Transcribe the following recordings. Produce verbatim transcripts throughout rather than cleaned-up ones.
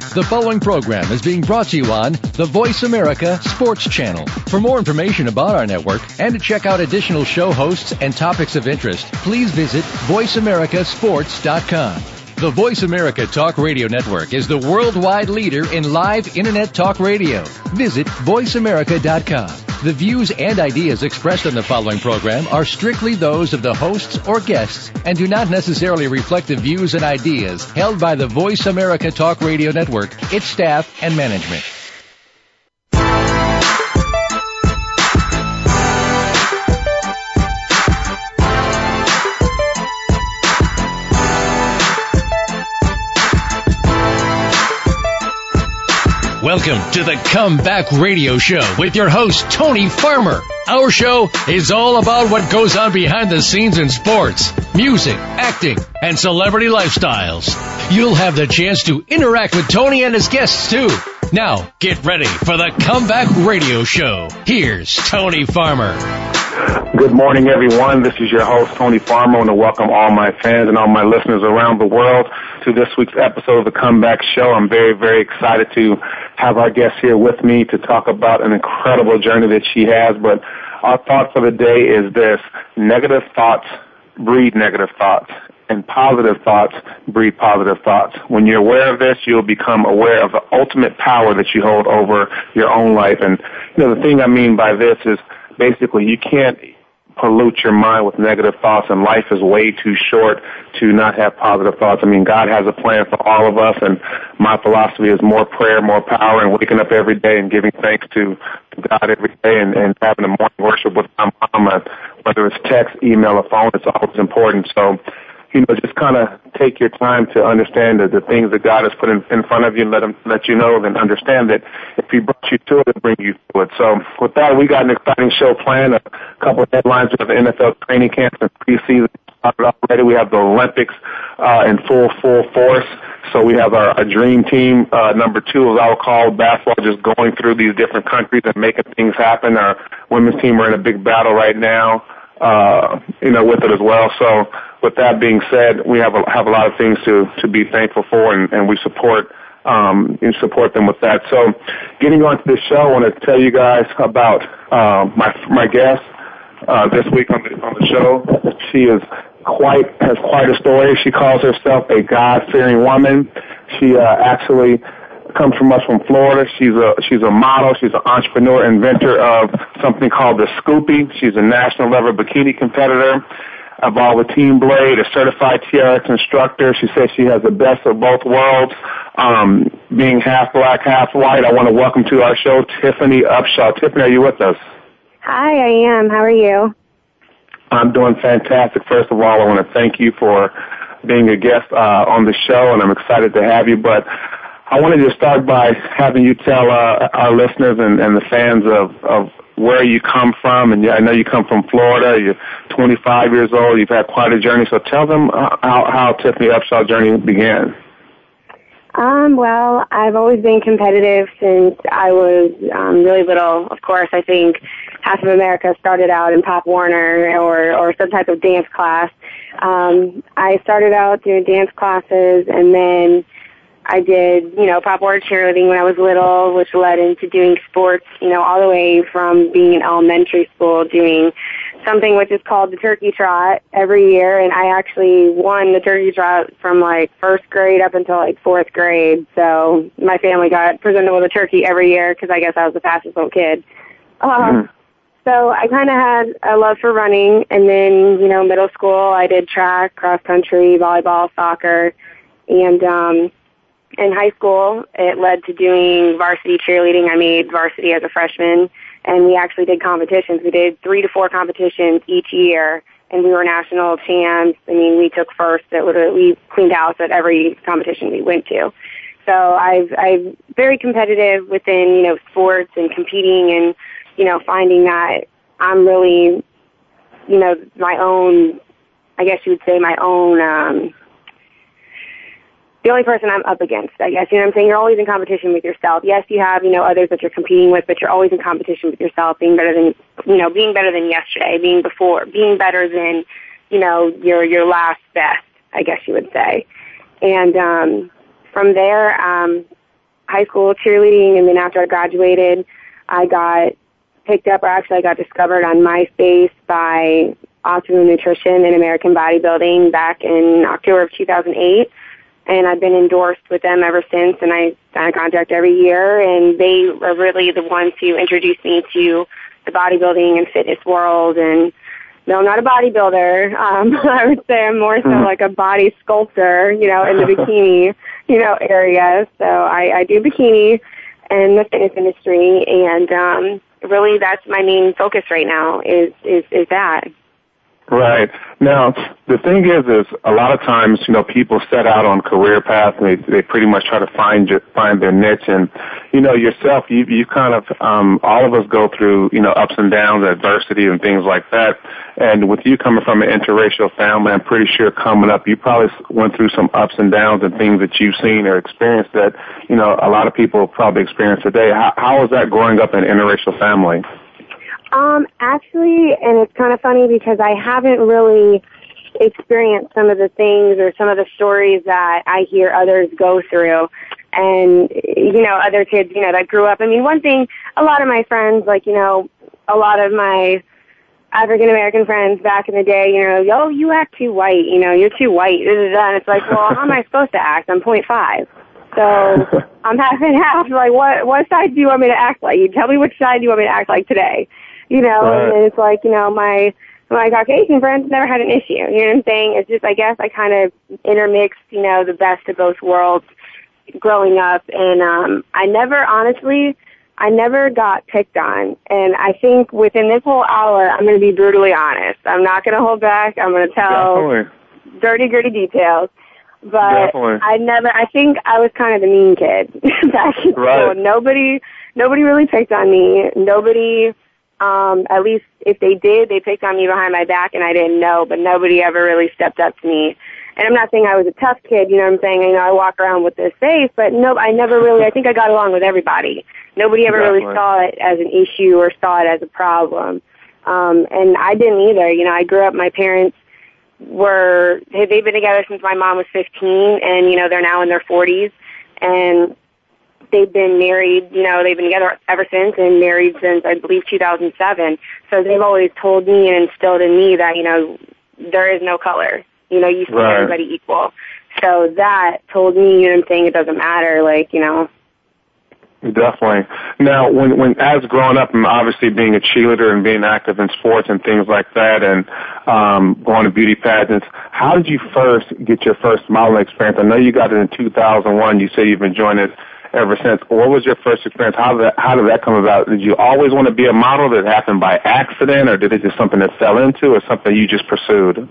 The following program is being brought to you on the Voice America Sports Channel. For more information about our network and to check out additional show hosts and topics of interest, please visit voice america sports dot com. The Voice America Talk Radio Network is the worldwide leader in live Internet talk radio. Visit voice america dot com. The views and ideas expressed on the following program are strictly those of the hosts or guests and do not necessarily reflect the views and ideas held by the Voice America Talk Radio Network, its staff, and management. Welcome to the Comeback Radio Show with your host, Tony Farmer. Our show is all about what goes on behind the scenes in sports, music, acting, and celebrity lifestyles. You'll have the chance to interact with Tony and his guests, too. Now, get ready for the Comeback Radio Show. Here's Tony Farmer. Good morning, everyone. This is your host, Tony Farmer. I want to welcome all my fans and all my listeners around the world to this week's episode of the Comeback Show. I'm very, very excited to have our guest here with me to talk about an incredible journey that she has. But our thought for the day is this: negative thoughts breed negative thoughts, and positive thoughts breed positive thoughts. When you're aware of this, you'll become aware of the ultimate power that you hold over your own life. And, you know, the thing I mean by this is basically you can't pollute your mind with negative thoughts, and life is way too short to not have positive thoughts. I mean, God has a plan for all of us, and my philosophy is more prayer, more power, and waking up every day and giving thanks to God every day, and, and having a morning worship with my mama, whether it's text, email, or phone. It's always important. So, you know, just kind of take your time to understand that the things that God has put in, in front of you, and let him let you know, and understand that if he brought you to it, he'll bring you to it. So with that, we got an exciting show planned, a couple of headlines. We have the N F L training camps and preseason started already. We have the Olympics uh, in full, full force. So we have our, our dream team, uh, number two, as I'll call basketball, just going through these different countries and making things happen. Our women's team are in a big battle right now, uh, you know, with it as well. So with that being said, we have a, have a lot of things to, to be thankful for, and, and we support um, and support them with that. So getting on to the show, I want to tell you guys about uh, my my guest uh, this week on the, on the show. She is quite has quite a story. She calls herself a God-fearing woman. She uh, actually comes from us from Florida. She's a she's a model. She's an entrepreneur, inventor of something called the Scoopy. She's a national level bikini competitor, involved with Team Blade, a certified T R X instructor. She says she has the best of both worlds, um, being half black, half white. I want to welcome to our show Tiffany Upshaw. Tiffany, are you with us? Hi, I am. How are you? I'm doing fantastic. First of all, I want to thank you for being a guest uh, on the show, and I'm excited to have you. But I wanted to start by having you tell uh, our listeners and, and the fans of, of where you come from. And I know you come from Florida. You're twenty-five years old. You've had quite a journey. So tell them how, how Tiffany Upshaw's journey began. Um, well, I've always been competitive since I was um, really little. Of course, I think half of America started out in Pop Warner or, or some type of dance class. Um, I started out doing dance classes, and then I did, you know, Pop Warner cheerleading when I was little, which led into doing sports, you know, all the way from being in elementary school, doing something which is called the Turkey Trot every year, and I actually won the Turkey Trot from, like, first grade up until, like, fourth grade. So my family got presented with a turkey every year because I guess I was the fastest little kid. Um, mm. So I kind of had a love for running, and then, you know, middle school I did track, cross country, volleyball, soccer, and um, in high school it led to doing varsity cheerleading. I made varsity as a freshman, and we actually did competitions. We did three to four competitions each year, and we were national champs. I mean, we took first. At, we cleaned house at every competition we went to. So I've, I'm very competitive within, you know, sports and competing and, you know, finding that I'm really, you know, my own, I guess you would say my own, um, the only person I'm up against, I guess. You know what I'm saying? You're always in competition with yourself. Yes, you have, you know, others that you're competing with, but you're always in competition with yourself, being better than, you know, being better than yesterday, being before, being better than, you know, your, your last best, I guess you would say. And, um, from there, um, high school cheerleading, and then after I graduated, I got picked up, or actually I got discovered on MySpace by Optimum Nutrition and American Bodybuilding back in October of two thousand eight. And I've been endorsed with them ever since, and I sign a contract every year, and they are really the ones who introduced me to the bodybuilding and fitness world. And no, I'm not a bodybuilder. Um, I would say I'm more so like a body sculptor, you know, in the bikini, you know, area. So I, I do bikini in the fitness industry, and um, really that's my main focus right now is, is, is that. Right. Now, the thing is, is a lot of times, you know, people set out on career paths and they, they pretty much try to find your, find their niche. And, you know, yourself, you, you kind of, um, all of us go through, you know, ups and downs, adversity and things like that. And with you coming from an interracial family, I'm pretty sure coming up, you probably went through some ups and downs and things that you've seen or experienced that, you know, a lot of people probably experience today. How, how was that growing up in an interracial family? Um, actually, and it's kind of funny because I haven't really experienced some of the things or some of the stories that I hear others go through. And, you know, other kids, you know, that grew up. I mean, one thing, a lot of my friends, like, you know, a lot of my African-American friends back in the day, you know, yo, you act too white, you know, you're too white. And it's like, well, how am I supposed to act? I'm point five. So I'm half and half. Like, what, what side do you want me to act like? You tell me which side do you want me to act like today. You know, right. And it's like, you know, my my Caucasian friends never had an issue. You know what I'm saying? It's just, I guess, I kind of intermixed, you know, the best of both worlds growing up. And um, I never, honestly, I never got picked on. And I think within this whole hour, I'm going to be brutally honest. I'm not going to hold back. I'm going to tell Definitely. dirty, gritty details. But Definitely. I never, I think I was kind of the mean kid back in right. school. Nobody, nobody really picked on me. Nobody... Um, at least if they did, they picked on me behind my back and I didn't know, but nobody ever really stepped up to me. And I'm not saying I was a tough kid, you know what I'm saying? You know, I walk around with this face, but no, I never really, I think I got along with everybody. Nobody ever Definitely. really saw it as an issue or saw it as a problem. Um, and I didn't either. You know, I grew up, my parents were, they've been together since my mom was fifteen, and, you know, they're now in their forties. And they've been married, you know, they've been together ever since and married since, I believe, two thousand seven. So they've always told me and instilled in me that, you know, there is no color. You know, you see right. everybody equal. So that told me, you know what I'm saying, it doesn't matter, like, you know. Definitely. Now, when, when as growing up and obviously being a cheerleader and being active in sports and things like that and um, going to beauty pageants, how did you first get your first modeling experience? I know you got it in two thousand one. You say you've been enjoying it ever since. What was your first experience? How did that, how did that come about? Did you always want to be a model? Did it happen by accident, or did it just something that fell into, or something you just pursued?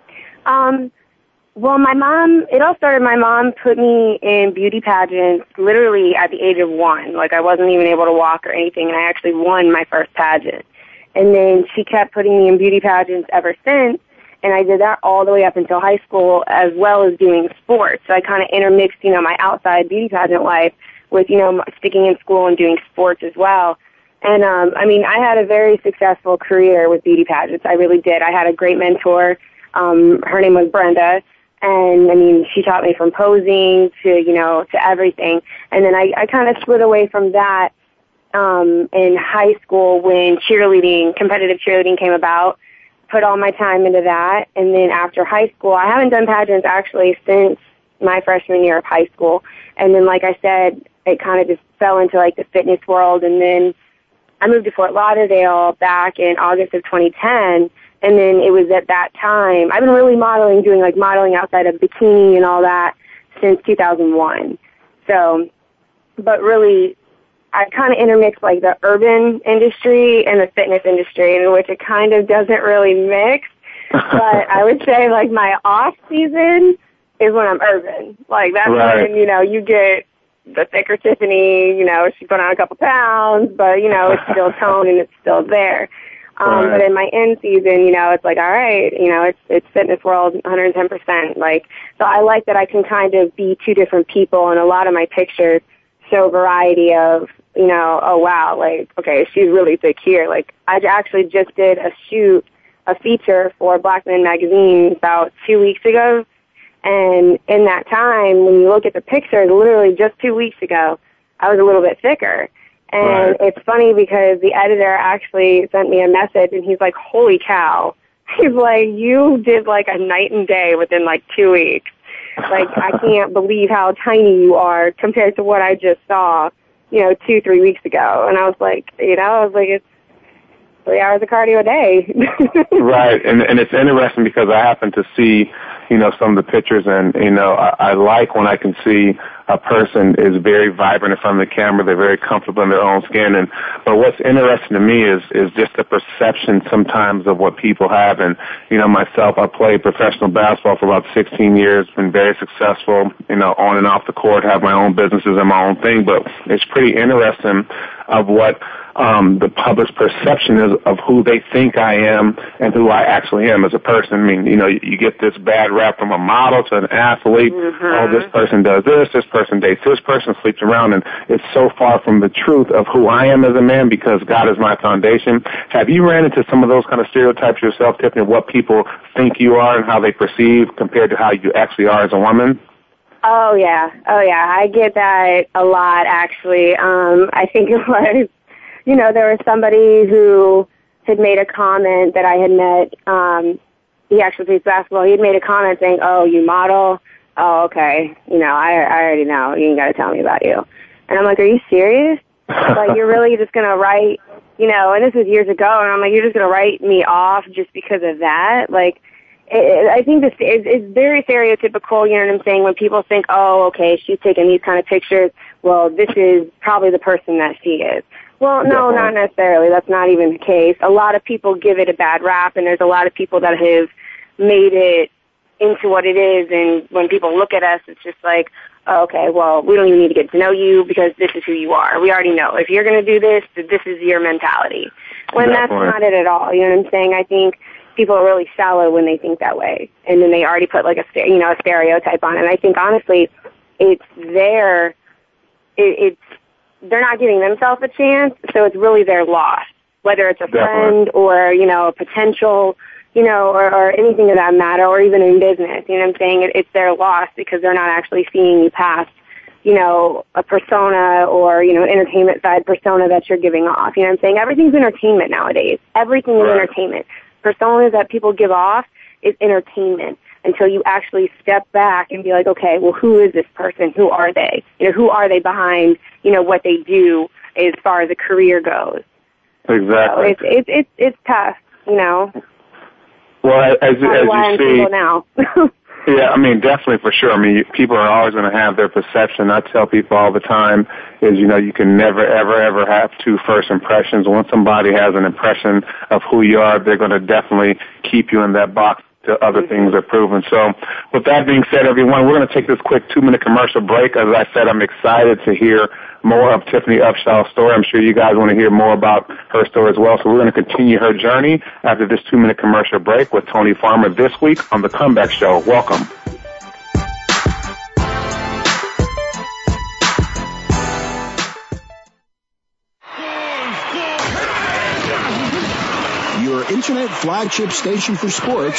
Um, well, my mom, it all started, my mom put me in beauty pageants literally at the age of one. Like, I wasn't even able to walk or anything, and I actually won my first pageant. And then she kept putting me in beauty pageants ever since, and I did that all the way up until high school, as well as doing sports. So I kind of intermixed, you know, my outside beauty pageant life with, you know, sticking in school and doing sports as well. And, um, I mean, I had a very successful career with beauty pageants. I really did. I had a great mentor. Um, her name was Brenda. And, I mean, she taught me from posing to, you know, to everything. And then I, I kind of slid away from that um, in high school when cheerleading, competitive cheerleading came about, put all my time into that. And then after high school, I haven't done pageants actually since my freshman year of high school. And then, like I said, it kind of just fell into, like, the fitness world. And then I moved to Fort Lauderdale back in August of twenty ten. And then it was at that time, I've been really modeling, doing like modeling outside of bikini and all that since two thousand one. So, but really, I kind of intermix like the urban industry and the fitness industry, in which it kind of doesn't really mix. But I would say like my off season is when I'm urban. Like that's right. when, you know, you get the thicker Tiffany, you know, she put on a couple pounds, but, you know, it's still toned and it's still there. Um, right. But in my in season, you know, it's like, all right, you know, it's it's fitness world one hundred ten percent. Like, so I like that I can kind of be two different people, and a lot of my pictures show variety of, you know, oh, wow, like, okay, she's really thick here. Like, I actually just did a shoot, a feature for Black Men Magazine about two weeks ago, and in that time, when you look at the pictures, literally just two weeks ago, I was a little bit thicker. And right. It's funny because the editor actually sent me a message, and he's like, holy cow. He's like, you did like a night and day within like two weeks. Like, I can't believe how tiny you are compared to what I just saw, you know, two, three weeks ago. And I was like, you know, I was like, it's three hours of cardio a day. Right. And and it's interesting because I happen to see, you know, some of the pictures, and, you know, I, I like when I can see a person is very vibrant in front of the camera. They're very comfortable in their own skin. And but what's interesting to me is is just the perception sometimes of what people have. And, you know, myself, I played professional basketball for about sixteen years, been very successful, you know, on and off the court, have my own businesses and my own thing. But it's pretty interesting of what um, the public's perception is of who they think I am and who I actually am as a person. I mean, you know, you, you get this bad rap from a model to an athlete. Mm-hmm. Oh, this person does this, this person dates this person, sleeps around, and it's so far from the truth of who I am as a man because God is my foundation. Have you ran into some of those kind of stereotypes yourself, Tiffany, what people think you are and how they perceive compared to how you actually are as a woman? Oh, yeah. Oh, yeah. I get that a lot, actually. Um, I think it was, you know, there was somebody who had made a comment that I had met. Um, he actually plays basketball. He had made a comment saying, oh, you model? Oh, okay. You know, I, I already know. You ain't got to tell me about you. And I'm like, are you serious? Like, you're really just going to write, you know, and this was years ago, and I'm like, you're just going to write me off just because of that? Like, it, I think this is it's very stereotypical, you know what I'm saying, when people think, oh, okay, she's taking these kind of pictures, well, this is probably the person that she is. Well, no, not necessarily. That's not even the case. A lot of people give it a bad rap, and there's a lot of people that have made it into what it is, and when people look at us, it's just like, oh, okay, well, we don't even need to get to know you because this is who you are. We already know. If you're going to do this, this is your mentality. When Definitely. That's not it at all, you know what I'm saying? I think people are really shallow when they think that way, and then they already put like a, you know, a stereotype on it. And I think, honestly, it's their, it, it's, they're not giving themselves a chance, so it's really their loss, whether it's a Definitely. friend or, you know, a potential, you know, or, or anything of that matter, or even in business. You know what I'm saying? It, it's their loss because they're not actually seeing you past, you know, a persona or, you know, entertainment side persona that you're giving off. You know what I'm saying? Everything's entertainment nowadays. Everything is right. entertainment. Personas that people give off is entertainment until you actually step back and be like, okay, well, who is this person? Who are they? You know, who are they behind, you know, what they do as far as a career goes? Exactly. So it's, it's, it's, it's tough, you know. Well, as, as, as you see, now. Yeah, I mean, definitely for sure. I mean, people are always going to have their perception. I tell people all the time is, you know, you can never, ever, ever have two first impressions. Once somebody has an impression of who you are, they're going to definitely keep you in that box till other things are proven. So with that being said, everyone, we're going to take this quick two-minute commercial break. As I said, I'm excited to hear more of Tiffany Upshaw's story. I'm sure you guys want to hear more about her story as well. So we're going to continue her journey after this two-minute commercial break with Tony Farmer this week on The Comeback Show. Welcome. Your internet flagship station for sports.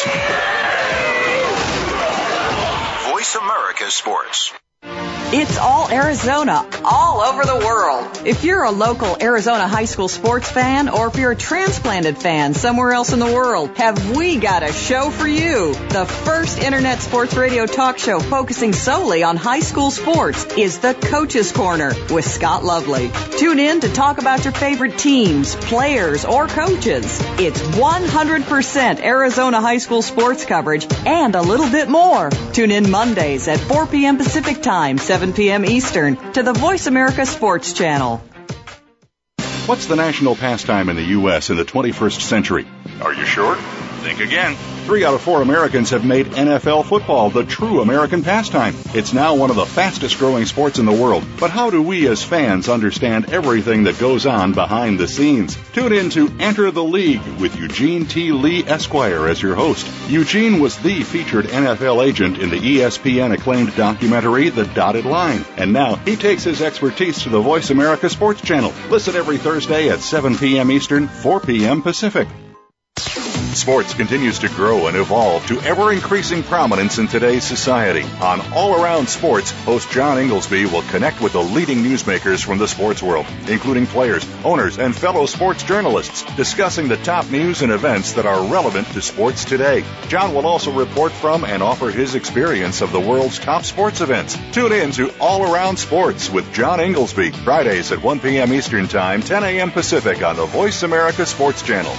Voice America Sports. It's all Arizona, all over the world. If you're a local Arizona high school sports fan, or if you're a transplanted fan somewhere else in the world, have we got a show for you. The first internet sports radio talk show focusing solely on high school sports is The Coach's Corner with Scott Lovely. Tune in to talk about your favorite teams, players, or coaches. It's one hundred percent Arizona high school sports coverage and a little bit more. Tune in Mondays at four p.m. Pacific Time, seven p.m. Eastern, to the Voice America Sports Channel. What's the national pastime in the U S in the twenty-first century? Are you sure? Think again. Three out of four Americans have made N F L football the true American pastime. It's now one of the fastest growing sports in the world. But how do we as fans understand everything that goes on behind the scenes? Tune in to Enter the League with Eugene T. Lee Esquire as your host. Eugene was the featured N F L agent in the E S P N acclaimed documentary The Dotted Line. And now he takes his expertise to the Voice America Sports Channel. Listen every Thursday at seven p.m. Eastern, four p.m. Pacific. Sports continues to grow and evolve to ever-increasing prominence in today's society. On All Around Sports, host John Inglesby will connect with the leading newsmakers from the sports world, including players, owners, and fellow sports journalists, discussing the top news and events that are relevant to sports today. John will also report from and offer his experience of the world's top sports events. Tune in to All Around Sports with John Inglesby, Fridays at one p.m. Eastern Time, ten a.m. Pacific on the Voice America Sports Channel.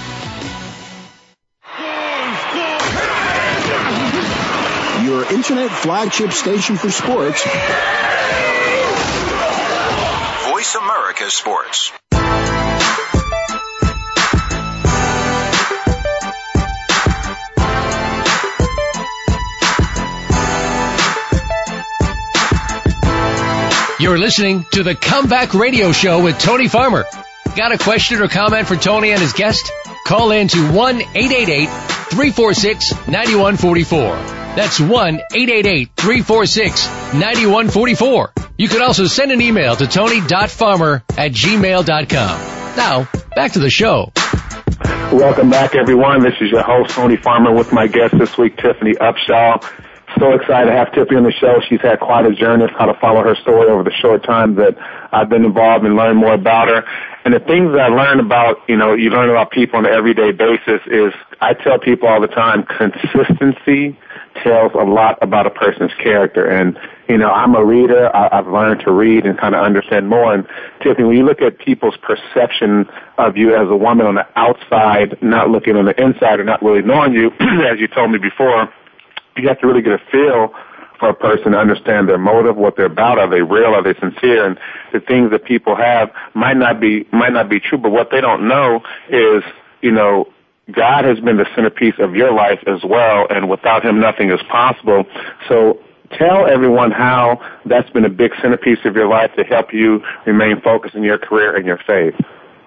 Your internet flagship station for sports. Voice America Sports. You're listening to the Comeback Radio Show with Tony Farmer. Got a question or comment for Tony and his guest? Call in to one eight eight eight, three four six, nine one four four. That's one eight eight eight, three four six, nine one four four. You can also send an email to tony dot farmer at gmail dot com. Now, back to the show. Welcome back, everyone. This is your host, Tony Farmer, with my guest this week, Tiffany Upshaw. So excited to have Tiffany on the show. She's had quite a journey of how to follow her story over the short time that I've been involved and learned more about her. And the things that I learned about, you know, you learn about people on an everyday basis is, I tell people all the time, consistency tells a lot about a person's character. And, you know, I'm a reader. I, I've learned to read and kind of understand more. And Tiffany, when you look at people's perception of you as a woman on the outside, not looking on the inside or not really knowing you, as you told me before, you have to really get a feel for a person to understand their motive, what they're about. Are they real? Are they sincere? And the things that people have might not be, might not be true, but what they don't know is, you know, God has been the centerpiece of your life as well, and without him, nothing is possible. So tell everyone how that's been a big centerpiece of your life to help you remain focused in your career and your faith.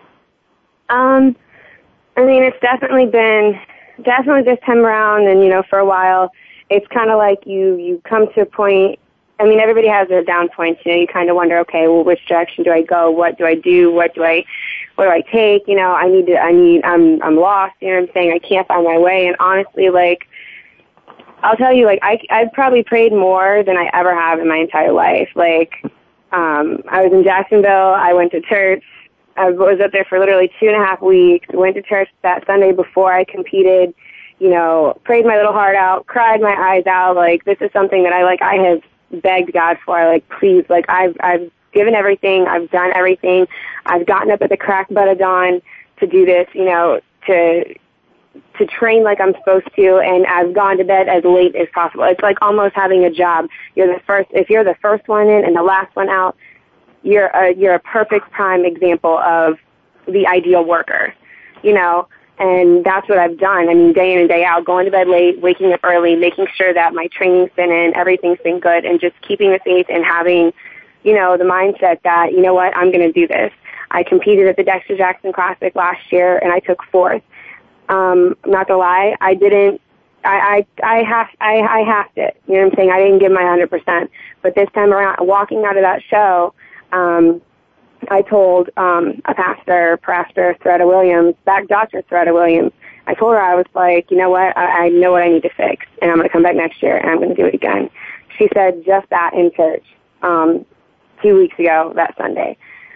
Um, I mean, it's definitely been, definitely this time around, and, you know, for a while, it's kind of like you, you come to a point, I mean, everybody has their down points, you know, you kind of wonder, okay, well, which direction do I go? What do I do? What do I, what do I take? You know, I need to, I need, I'm, I'm lost, you know what I'm saying? I can't find my way. And honestly, like, I'll tell you, like, I, I've probably prayed more than I ever have in my entire life. Like, um, I was in Jacksonville. I went to church. I was up there for literally two and a half weeks. Went to church that Sunday before I competed. You know, prayed my little heart out, cried my eyes out. Like, this is something that I, like, I have begged God for. Like, please, like, I've, I've given everything. I've done everything. I've gotten up at the crack butt of dawn to do this, you know, to, to train like I'm supposed to, and I've gone to bed as late as possible. It's like almost having a job. You're the first, if you're the first one in and the last one out, you're a, you're a perfect prime example of the ideal worker, you know. And that's what I've done. I mean, day in and day out, going to bed late, waking up early, making sure that my training's been in, everything's been good, and just keeping the faith and having, you know, the mindset that, you know what, I'm going to do this. I competed at the Dexter Jackson Classic last year, and I took fourth. Um, I'm not going to lie, I didn't, I, I, I have, I, I halved it. You know what I'm saying? I didn't give my one hundred percent. But this time around, walking out of that show, um, I told um, a pastor, Pastor Thuretta Williams, back Doctor Thuretta Williams, I told her, I was like, you know what, I, I know what I need to fix, and I'm going to come back next year, and I'm going to do it again. She said just that in church um, two weeks ago, that Sunday.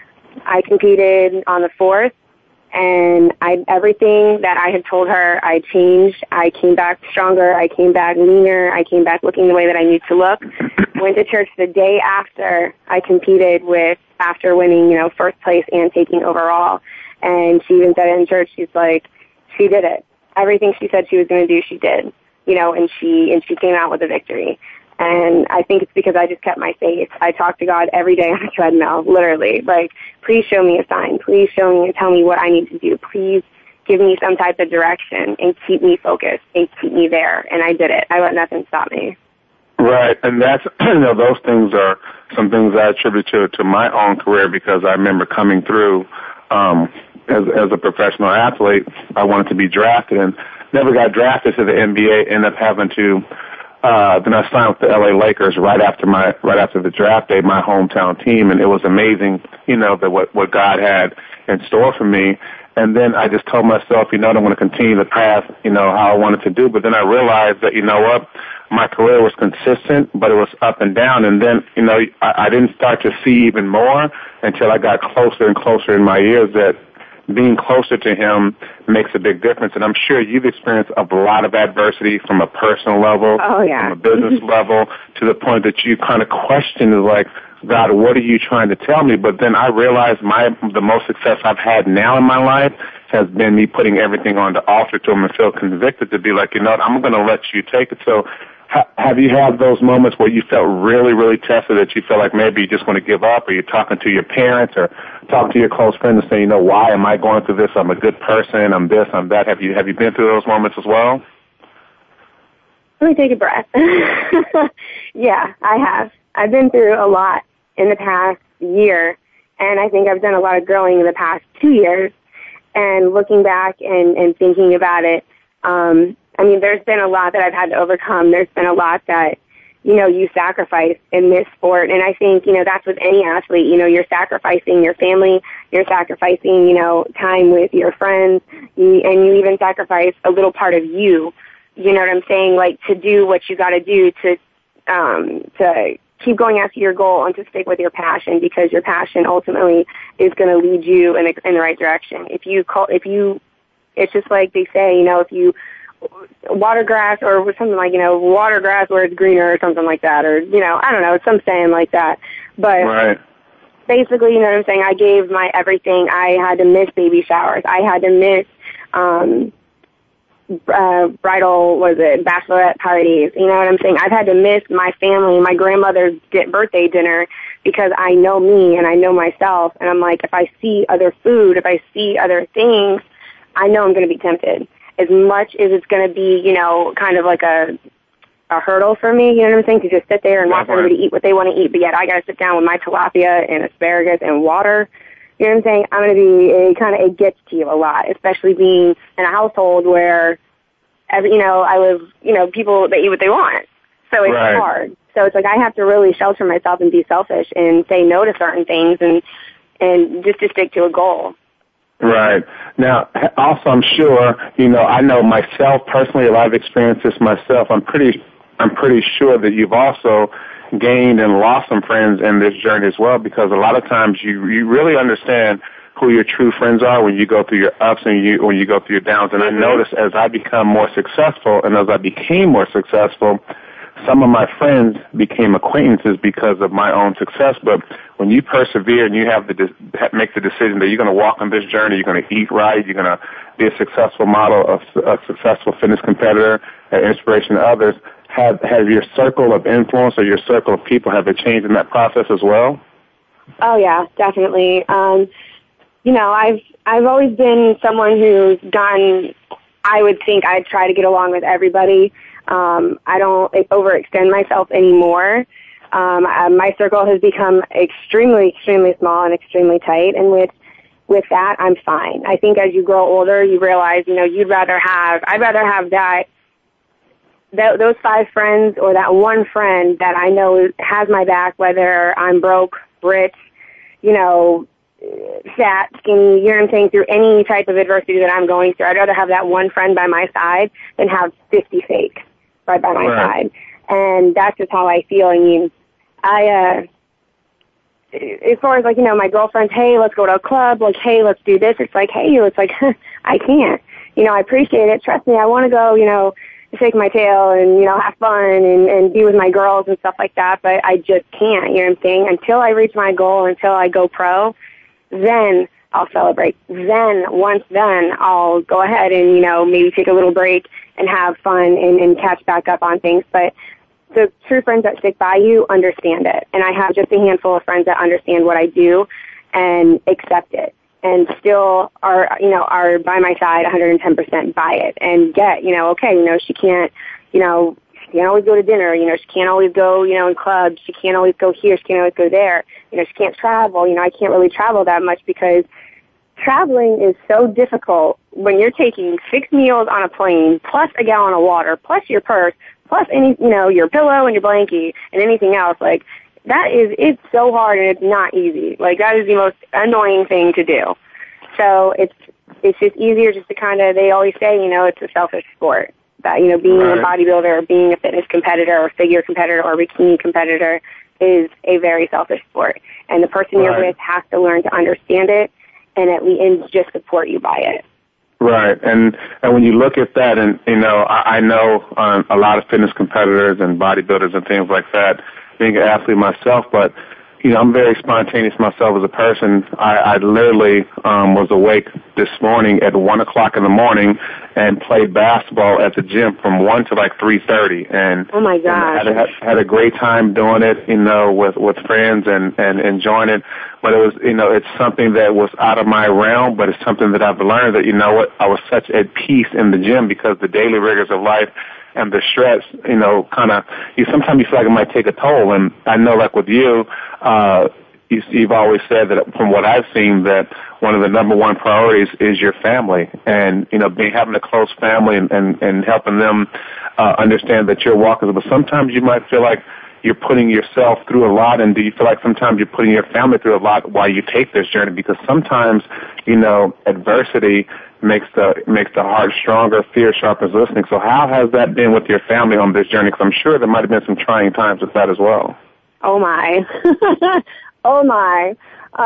I competed on the fourth, and I everything that I had told her, I changed. I came back stronger. I came back leaner. I came back looking the way that I need to look. Went to church the day after I competed with, after winning, you know, first place and taking overall. And she even said it in church. She's like, she did it. Everything she said she was going to do, she did. You know, and she and she came out with a victory. And I think it's because I just kept my faith. I talk to God every day on a treadmill, literally. Like, please show me a sign. Please show me and tell me what I need to do. Please give me some type of direction and keep me focused and keep me there. And I did it. I let nothing stop me. Right, and that's, you know, those things are some things I attribute to, to my own career, because I remember coming through um, as, as a professional athlete. I wanted to be drafted and never got drafted to the N B A, ended up having to uh, then I signed with the L A Lakers right after my, right after the draft day, my hometown team, and it was amazing, you know, that what, what God had in store for me. And then I just told myself, you know, I'm going to continue the path, you know, how I wanted to do. But then I realized that, you know what, my career was consistent, but it was up and down. And then, you know, I, I didn't start to see even more until I got closer and closer in my years that being closer to him makes a big difference. And I'm sure you've experienced a lot of adversity from a personal level, oh, yeah. from a business level, to the point that you kind of question, like, God, what are you trying to tell me? But then I realized my the most success I've had now in my life has been me putting everything on the altar to him and feel convicted to be like, you know what, I'm going to let you take it. So ha- have you had those moments where you felt really, really tested, that you feel like maybe you just want to give up, or you're talking to your parents or talking to your close friends and saying, you know, why am I going through this? I'm a good person. I'm this, I'm that. Have you, have you been through those moments as well? Let me take a breath. Yeah, I have. I've been through a lot in the past year, and I think I've done a lot of growing in the past two years. And looking back and, and thinking about it, um, I mean, there's been a lot that I've had to overcome. There's been a lot that, you know, you sacrifice in this sport. And I think, you know, that's with any athlete. You know, you're sacrificing your family, you're sacrificing, you know, time with your friends, you, and you even sacrifice a little part of you. You know what I'm saying? Like, to do what you got to do to, um, to keep going after your goal and to stick with your passion, because your passion ultimately is going to lead you in the, in the right direction. If you call, if you, it's just like they say, you know, if you water grass or something like, you know, water grass where it's greener or something like that, or, you know, I don't know, it's some saying like that. But right. Basically, you know what I'm saying? I gave my everything. I had to miss baby showers. I had to miss, um, Uh, bridal, was it, bachelorette parties, you know what I'm saying? I've had to miss my family, my grandmother's di- birthday dinner, because I know me and I know myself, and I'm like, if I see other food, if I see other things, I know I'm going to be tempted. As much as it's going to be, you know, kind of like a a hurdle for me, you know what I'm saying, to just sit there and watch everybody eat what they want to eat, but yet I got to sit down with my tilapia and asparagus and water. You know what I'm saying? I'm going to be, it kind of, it gets to you a lot, especially being in a household where, as you know, I live, you know, people, they eat what they want. So it's right. hard. So it's like I have to really shelter myself and be selfish and say no to certain things and, and just to stick to a goal. Right. Now, also, I'm sure, you know, I know myself personally, a lot of experienced this myself. I'm pretty, I'm pretty sure that you've also gained and lost some friends in this journey as well, because a lot of times you you really understand who your true friends are when you go through your ups and you when you go through your downs. And mm-hmm. I noticed as I become more successful and as I became more successful, some of my friends became acquaintances because of my own success. But when you persevere and you have to de- make the decision that you're going to walk on this journey, you're going to eat right, you're going to be a successful model, a, a successful fitness competitor, an inspiration to others, have, have your circle of influence or your circle of people, have it changed in that process as well? Oh, yeah, definitely. Um, you know, I've I've always been someone who's done, I would think I'd try to get along with everybody. Um, I don't overextend myself anymore. Um, I, my circle has become extremely, extremely small and extremely tight, and with with that, I'm fine. I think as you grow older, you realize, you know, you'd rather have, I'd rather have that, that those five friends or that one friend that I know has my back, whether I'm broke, rich, you know, fat, skinny, you know what I'm saying, through any type of adversity that I'm going through. I'd rather have that one friend by my side than have fifty fake right by my right. side. And that's just how I feel. I mean, I, uh, as far as, like, you know, my girlfriends, hey, let's go to a club, like, hey, let's do this. It's like, hey, it's like, I can't. You know, I appreciate it. Trust me, I want to go, you know, shake my tail and, you know, have fun and, and be with my girls and stuff like that, but I just can't, you know what I'm saying? Until I reach my goal, until I go pro, then I'll celebrate. Then, once done, I'll go ahead and, you know, maybe take a little break and have fun and, and catch back up on things. But the true friends that stick by you understand it. And I have just a handful of friends that understand what I do and accept it and still are, you know, are by my side one hundred ten percent by it and get, you know, okay, you know, she can't, you know, she can't always go to dinner, you know, she can't always go, you know, in clubs, she can't always go here, she can't always go there, you know, she can't travel, you know, I can't really travel that much because traveling is so difficult when you're taking six meals on a plane, plus a gallon of water, plus your purse, plus any, you know, your pillow and your blankie and anything else, like, that is, it's so hard and it's not easy. Like, that is the most annoying thing to do. So it's, it's just easier just to kind of, they always say, you know, it's a selfish sport. That, you know, being right. a bodybuilder or being a fitness competitor or figure competitor or bikini competitor is a very selfish sport. And the person right. you're with has to learn to understand it and at least and just support you by it. Right. And and when you look at that, and, you know, I, I know um, a lot of fitness competitors and bodybuilders and things like that, being an athlete myself, but, you know, I'm very spontaneous myself as a person. I, I literally um, was awake this morning at one o'clock in the morning and played basketball at the gym from one to like three thirty. And oh my gosh, had, had a great time doing it, you know, with with friends and and enjoying it. But it was, you know, it's something that was out of my realm, but it's something that I've learned that, you know what, I was such at peace in the gym because the daily rigors of life and the stress, you know, kind of, you sometimes you feel like it might take a toll. And I know, like with you, uh, you, you've always said that from what I've seen that one of the number one priorities is your family, and you know, being having a close family and and, and helping them uh, understand that you're walkers. But sometimes you might feel like you're putting yourself through a lot, and do you feel like sometimes you're putting your family through a lot while you take this journey? Because sometimes, you know, adversity makes the makes the heart stronger, fear sharpens listening. So how has that been with your family on this journey? Because I'm sure there might have been some trying times with that as well. Oh, my. oh, my.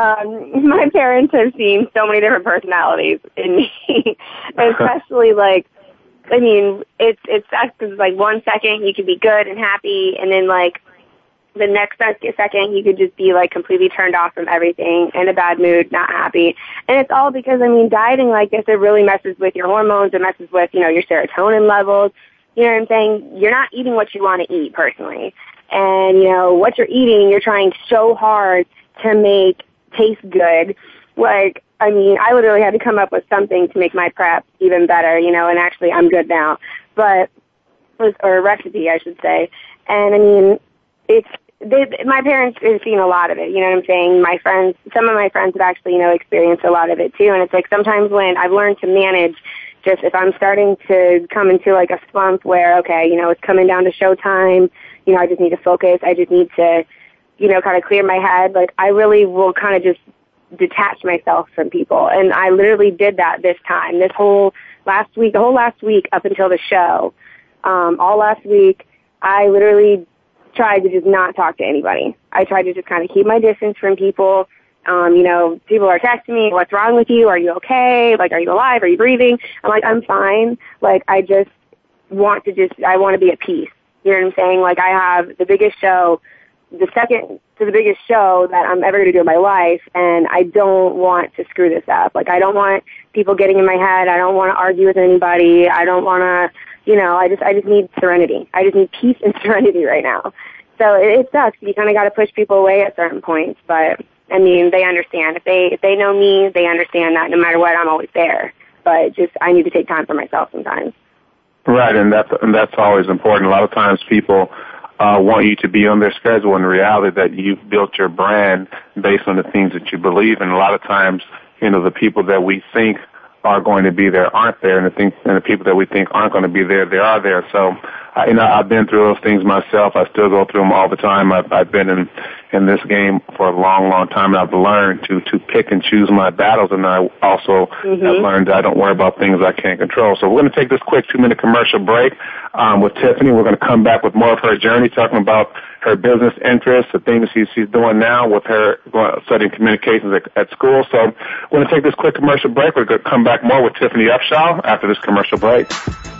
Um, my parents have seen so many different personalities in me, especially, like, I mean, it's it's because like one second you could be good and happy, and then like the next second you could just be like completely turned off from everything, in a bad mood, not happy. And it's all because, I mean, dieting like this, it really messes with your hormones, it messes with, you know, your serotonin levels. You know what I'm saying? You're not eating what you want to eat personally. And, you know, what you're eating, you're trying so hard to make taste good. Like, I mean, I literally had to come up with something to make my prep even better, you know, and actually I'm good now. But, or a recipe, I should say. And, I mean, it's, they, my parents have seen a lot of it, you know what I'm saying? My friends, some of my friends have actually, you know, experienced a lot of it too. And it's like sometimes when I've learned to manage, just if I'm starting to come into like a slump where, okay, you know, it's coming down to showtime, you know, I just need to focus, I just need to, you know, kind of clear my head, like I really will kind of just detach myself from people. And I literally did that this time, this whole last week, the whole last week up until the show, um, all last week, I literally tried to just not talk to anybody. I tried to just kind of keep my distance from people. Um, you know, people are texting me, what's wrong with you? Are you okay? Like, are you alive? Are you breathing? I'm like, I'm fine. Like, I just want to just, I want to be at peace. You know what I'm saying? Like, I have the biggest show, the second to the biggest show that I'm ever going to do in my life, and I don't want to screw this up. Like, I don't want people getting in my head. I don't want to argue with anybody. I don't want to, you know, I just, I just need serenity. I just need peace and serenity right now. So it, it sucks. You kind of got to push people away at certain points, but I mean, they understand. If they, if they know me, they understand that no matter what, I'm always there. But just, I need to take time for myself sometimes. Right, and that's, and that's always important. A lot of times people uh, want you to be on their schedule, in reality that you've built your brand based on the things that you believe in. A lot of times, you know, the people that we think are going to be there aren't there, and the things, and the people that we think aren't going to be there, they are there. So, uh, you know, I've been through those things myself. I still go through them all the time. I've, I've been in in this game for a long, long time, and I've learned to to pick and choose my battles. And I also mm-hmm. have learned that I don't worry about things I can't control. So we're going to take this quick two-minute commercial break um, with Tiffany. We're going to come back with more of her journey, talking about her business interests, the things she's, she's doing now with her going, studying communications at, at school. So we're going to take this quick commercial break. We're going to come back more with Tiffany Upshaw after this commercial break.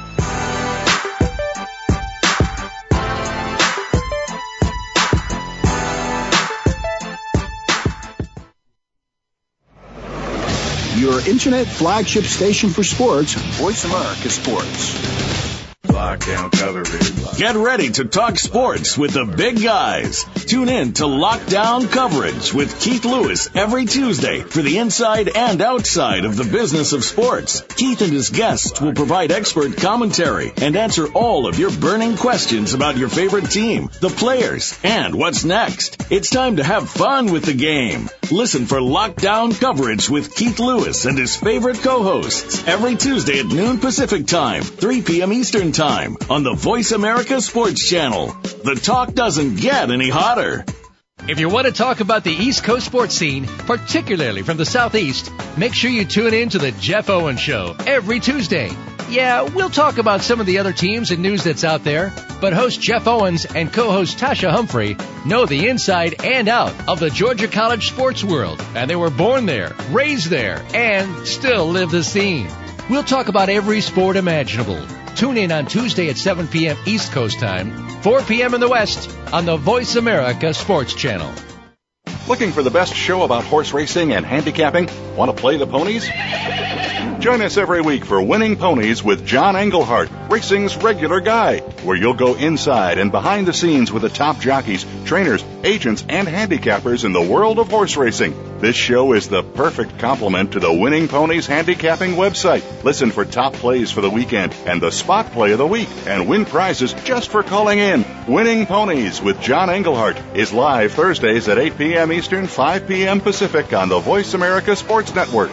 Your internet flagship station for sports, Voice America Sports. Lockdown coverage. Get ready to talk sports with the big guys. Tune in to Lockdown Coverage with Keith Lewis every Tuesday for the inside and outside of the business of sports. Keith and his guests will provide expert commentary and answer all of your burning questions about your favorite team, the players, and what's next. It's time to have fun with the game. Listen for Lockdown Coverage with Keith Lewis and his favorite co-hosts every Tuesday at noon Pacific Time, three p.m. Eastern Time time on the Voice America Sports Channel. The talk doesn't get any hotter. If you want to talk about the East Coast sports scene, particularly from the Southeast, make sure you tune in to the Jeff Owens Show every Tuesday. Yeah, we'll talk about some of the other teams and news that's out there, but host Jeff Owens and co-host Tasha Humphrey know the inside and out of the Georgia College sports world, and they were born there, raised there, and still live the scene. We'll talk about every sport imaginable. Tune in on Tuesday at seven p.m. East Coast time, four p.m. in the West on the Voice America Sports Channel. Looking for the best show about horse racing and handicapping? Want to play the ponies? Join us every week for Winning Ponies with John Englehart, racing's regular guy, where you'll go inside and behind the scenes with the top jockeys, trainers, agents, and handicappers in the world of horse racing. This show is the perfect complement to the Winning Ponies handicapping website. Listen for top plays for the weekend and the spot play of the week, and win prizes just for calling in. Winning Ponies with John Englehart is live Thursdays at eight p.m. Eastern, five p.m. Pacific on the Voice America Sports Network.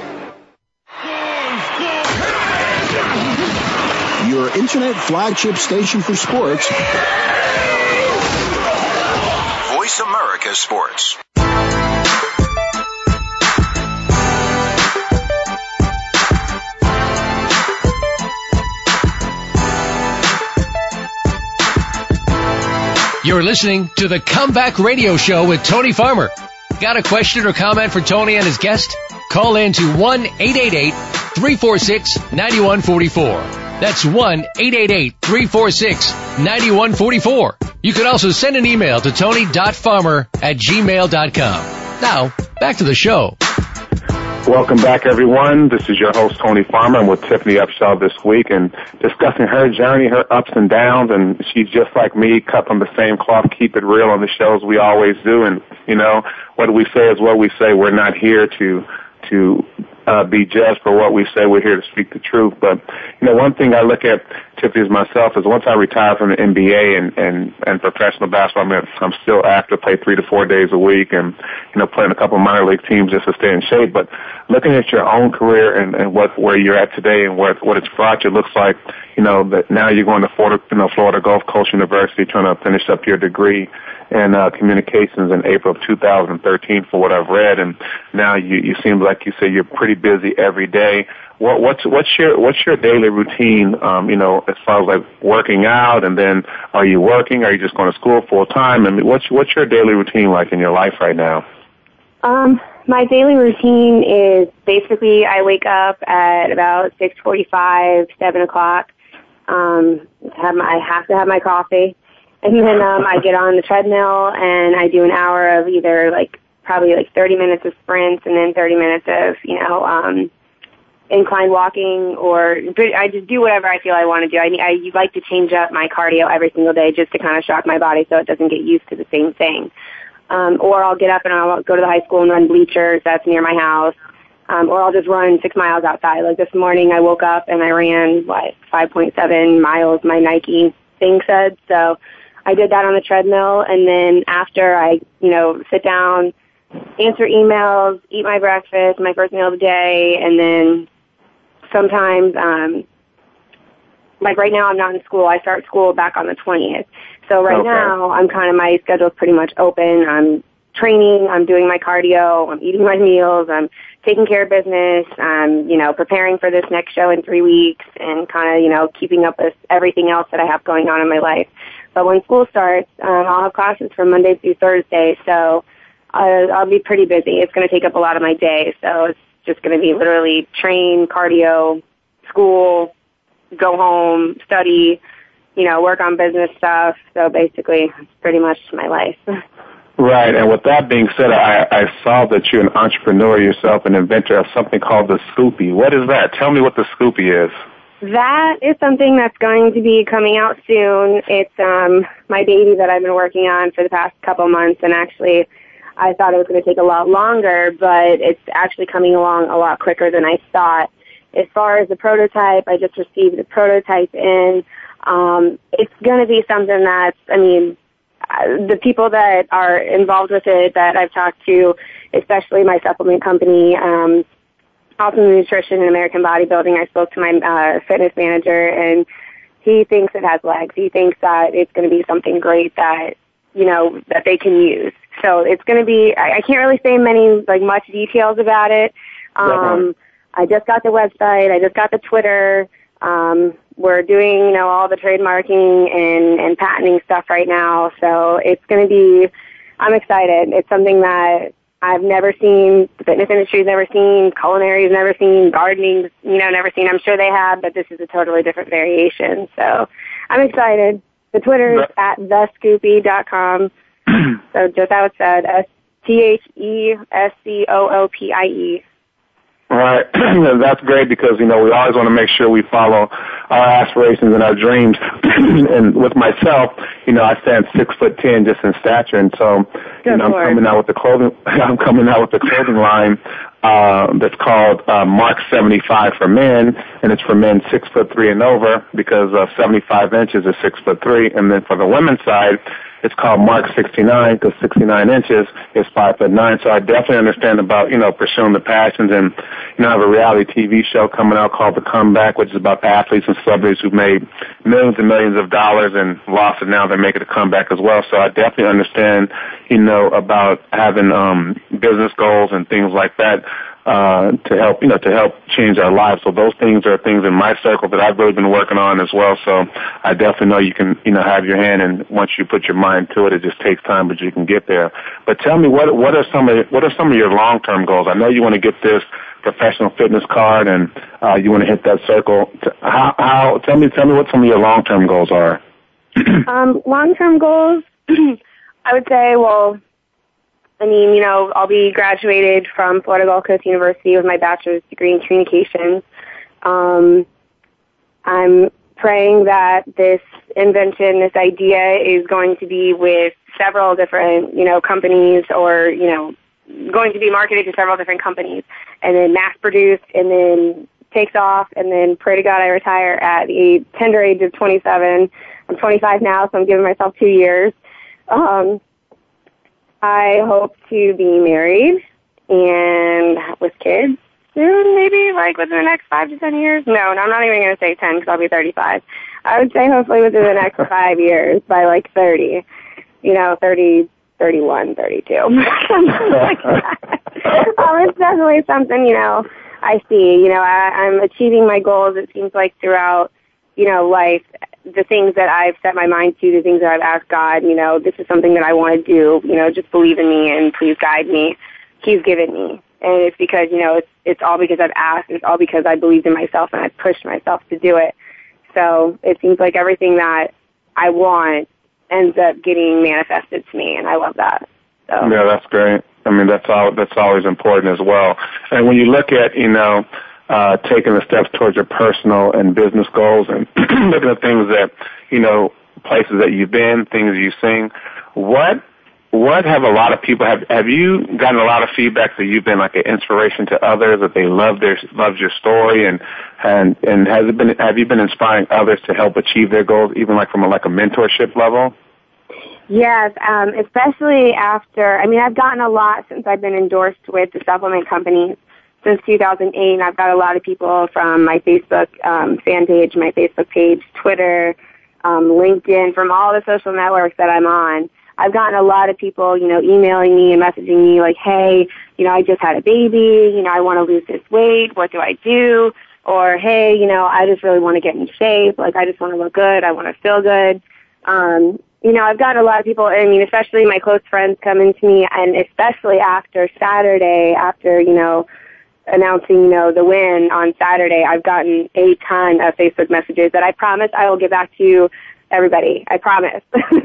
Your internet flagship station for sports. Voice America Sports. You're listening to the Comeback Radio Show with Tony Farmer. Got a question or comment for Tony and his guest? Call in to one eight eight eight, three four six, nine one four four. That's one eight eight eight, three four six, nine one four four. You can also send an email to tony dot farmer at gmail dot com. Now, back to the show. Welcome back, everyone. This is your host, Tony Farmer. I'm with Tiffany Upshaw this week and discussing her journey, her ups and downs, and she's just like me, cut from the same cloth, keep it real on the shows we always do. And, you know, what we say is what we say. We're not here to to uh, be judged for what we say. We're here to speak the truth. But, you know, one thing I look at, Tiffany, as myself, is once I retire from the N B A and, and, and professional basketball, I mean, I'm still active, play three to four days a week and, you know, playing a couple of minor league teams just to stay in shape. But looking at your own career and, and what, where you're at today and what, what it's brought you, it looks like, you know, that now you're going to Florida, you know, Florida Gulf Coast University trying to finish up your degree in uh, communications in April of two thousand thirteen, for what I've read, and now you, you seem like you say you're pretty busy every day. What, what's what's your what's your daily routine? Um, you know, as far as like working out, and then are you working? Are you just going to school full time? I mean, what's what's your daily routine like in your life right now? Um, my daily routine is basically I wake up at about six forty-five, seven o'clock. Um, have my, I have to have my coffee. And then um, I get on the treadmill and I do an hour of either like probably like thirty minutes of sprints and then thirty minutes of, you know, um, incline walking, or I just do whatever I feel I want to do. I, I like to change up my cardio every single day just to kind of shock my body so it doesn't get used to the same thing. Um, or I'll get up and I'll go to the high school and run bleachers that's near my house. Um, or I'll just run six miles outside. Like this morning I woke up and I ran, what, five point seven miles, my Nike thing said. So I did that on the treadmill, and then after I, you know, sit down, answer emails, eat my breakfast, my first meal of the day, and then sometimes, um, like right now I'm not in school. I start school back on the twentieth. So right okay. now I'm kind of, my schedule's pretty much open. I'm training, I'm doing my cardio, I'm eating my meals, I'm taking care of business, I'm, you know, preparing for this next show in three weeks and kind of, you know, keeping up with everything else that I have going on in my life. But when school starts, um, I'll have classes from Monday through Thursday, so I'll, I'll be pretty busy. It's going to take up a lot of my day, so it's just going to be literally train, cardio, school, go home, study, you know, work on business stuff. So basically, it's pretty much my life. Right, and with that being said, I, I saw that you're an entrepreneur yourself, an inventor of something called the Scoopy. What is that? Tell me what the Scoopy is. That is something that's going to be coming out soon. It's um my baby that I've been working on for the past couple months, and actually I thought it was going to take a lot longer, but it's actually coming along a lot quicker than I thought. As far as the prototype, I just received the prototype in. Um, it's going to be something that's, I mean, the people that are involved with it that I've talked to, especially my supplement company, um, Awesome Nutrition and American Bodybuilding, I spoke to my uh, fitness manager, and he thinks it has legs. He thinks that it's going to be something great that, you know, that they can use. So it's going to be, I, I can't really say many, like, much details about it. Um, I just got the website. I just got the Twitter. Um, we're doing, you know, all the trademarking and, and patenting stuff right now. So it's going to be, I'm excited. It's something that I've never seen, the fitness industry's never seen, culinary's never seen, gardening's, you know, never seen. I'm sure they have, but this is a totally different variation. So I'm excited. The Twitter is at the scoopy dot com. So just how it said, S T H E S C O O P I E. All right. That's great because, you know, we always want to make sure we follow our aspirations and our dreams. And with myself, you know, I stand six foot ten just in stature. And so, Good you know, Lord. I'm coming out with the clothing, I'm coming out with the clothing line, uh, that's called, uh, Mark seventy-five for men. And it's for men six foot three and over because, uh, seventy-five inches is six foot three. And then for the women's side, it's called Mark sixty-nine because sixty-nine inches is five foot nine. So I definitely understand about, you know, pursuing the passions. And, you know, I have a reality T V show coming out called The Comeback, which is about athletes and celebrities who've made millions and millions of dollars and lost it. Now they're making a comeback as well. So I definitely understand, you know, about having um, business goals and things like that. Uh, to help, you know, to help change our lives. So those things are things in my circle that I've really been working on as well. So I definitely know you can, you know, have your hand, and once you put your mind to it, it just takes time, but you can get there. But tell me, what what are some of what are some of your long term goals? I know you want to get this professional fitness card, and uh, you want to hit that circle. How, how? Tell me, tell me what some of your long term goals are. um, long term goals, I would say, well. I mean, you know, I'll be graduated from Florida Gulf Coast University with my bachelor's degree in communications. Um, I'm praying that this invention, this idea is going to be with several different, you know, companies or, you know, going to be marketed to several different companies and then mass produced and then takes off and then pray to God I retire at the tender age of twenty-seven. I'm twenty-five now, so I'm giving myself two years. Um, I hope to be married and with kids soon, maybe, like within the next five to ten years. No, no I'm not even going to say ten because I'll be thirty-five. I would say hopefully within the next five years by like thirty, you know, thirty, thirty-one, thirty-two, something like that. um, it's definitely something, you know, I see. You know, I, I'm achieving my goals, it seems like, throughout, you know, life. The things that I've set my mind to, the things that I've asked God, you know, this is something that I want to do, you know, just believe in me and please guide me. He's given me. And it's because, you know, it's it's all because I've asked. It's all because I believed in myself and I pushed myself to do it. So it seems like everything that I want ends up getting manifested to me, and I love that. So. Yeah, that's great. I mean, that's all. That's always important as well. And when you look at, you know, Uh, taking the steps towards your personal and business goals and looking at things that, you know, places that you've been, things you've seen, what, what have a lot of people, have, have you gotten a lot of feedback that you've been like an inspiration to others, that they love their, loves your story, and, and, and has it been, have you been inspiring others to help achieve their goals, even like from a, like a mentorship level? Yes, um, especially after, I mean, I've gotten a lot since I've been endorsed with the supplement companies. Since two thousand eight, and I've got a lot of people from my Facebook um, fan page, my Facebook page, Twitter, um, LinkedIn, from all the social networks that I'm on. I've gotten a lot of people, you know, emailing me and messaging me like, hey, you know, I just had a baby, you know, I want to lose this weight, what do I do? Or, hey, you know, I just really want to get in shape, like, I just want to look good, I want to feel good. Um, you know, I've gotten a lot of people, I mean, especially my close friends coming to me, and especially after Saturday, after, you know, announcing, you know, the win on Saturday, I've gotten a ton of Facebook messages that I promise I will get back to everybody. I promise.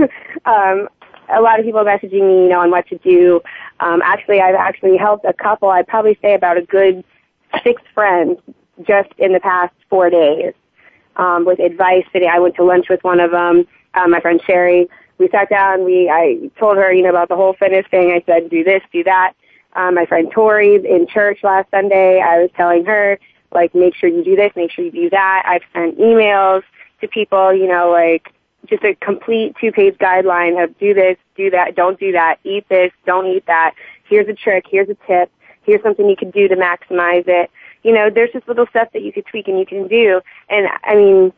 um, a lot of people messaging me, you know, on what to do. Um, actually, I've actually helped a couple, I'd probably say about a good six friends just in the past four days um, with advice. Today I went to lunch with one of them, um, my friend Sherry. We sat down, we, I told her, you know, about the whole fitness thing. I said, do this, do that. Um, my friend Tori in church last Sunday, I was telling her, like, make sure you do this, make sure you do that. I've sent emails to people, you know, like, just a complete two-page guideline of do this, do that, don't do that, eat this, don't eat that. Here's a trick, here's a tip, here's something you can do to maximize it. You know, there's just little stuff that you could tweak and you can do. And, I mean,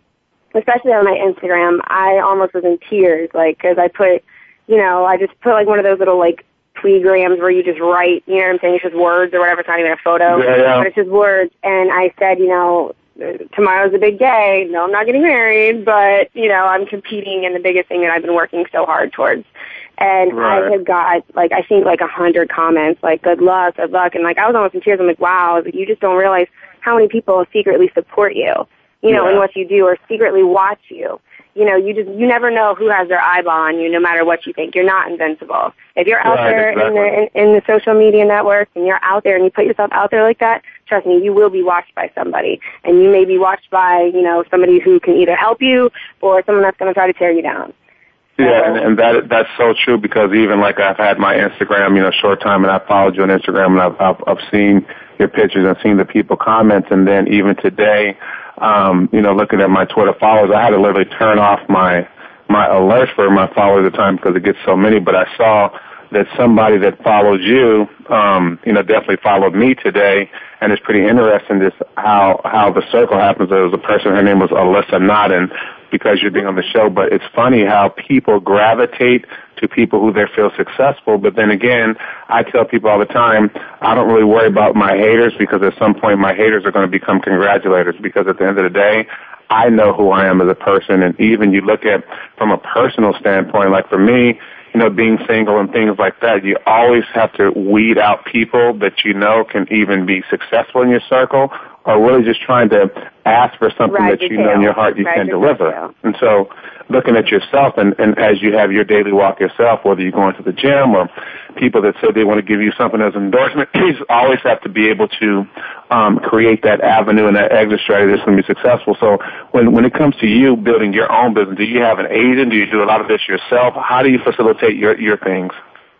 especially on my Instagram, I almost was in tears, like, because I put, you know, I just put, like, one of those little, like, tweegrams where you just write, you know what I'm saying, it's just words or whatever, it's not even a photo, yeah, yeah. but it's just words, and I said, you know, tomorrow's a big day, no, I'm not getting married, but, you know, I'm competing in the biggest thing that I've been working so hard towards. And right. I had got, like, I think, like, a hundred comments, like, good luck, good luck, and, like, I was almost in tears. I'm like, wow, you just don't realize how many people secretly support you, you know, yeah. in what you do, or secretly watch you. You know, you just, you never know who has their eyeball on you, no matter what you think. You're not invincible. If you're out right, there exactly. in the in, in the social media networks and you're out there and you put yourself out there like that, trust me, you will be watched by somebody. And you may be watched by, you know, somebody who can either help you or someone that's going to try to tear you down. Yeah, and, and that that's so true, because even like I've had my Instagram, you know, short time, and I followed you on Instagram, and I've, I've I've seen your pictures and seen the people comments, and then even today, um, you know, looking at my Twitter followers, I had to literally turn off my my alerts for my followers at the time because it gets so many. But I saw that somebody that follows you, um, you know, definitely followed me today, and it's pretty interesting just how how the circle happens. There was a person, her name was Alyssa Nodden, because you're being on the show, but it's funny how people gravitate to people who they feel successful. But then again, I tell people all the time, I don't really worry about my haters, because at some point my haters are going to become congratulators, because at the end of the day, I know who I am as a person. And even you look at from a personal standpoint, like for me, you know, being single and things like that, you always have to weed out people that you know can even be successful in your circle, or really just trying to ask for something Ride that you tail. know in your heart you Ride can your deliver. tail. And so looking at yourself, and, and as you have your daily walk yourself, whether you're going to the gym or people that say they want to give you something as an endorsement, you always have to be able to um, create that avenue and that exit strategy that's going to be successful. So when, when it comes to you building your own business, do you have an agent? Do you do a lot of this yourself? How do you facilitate your, your things?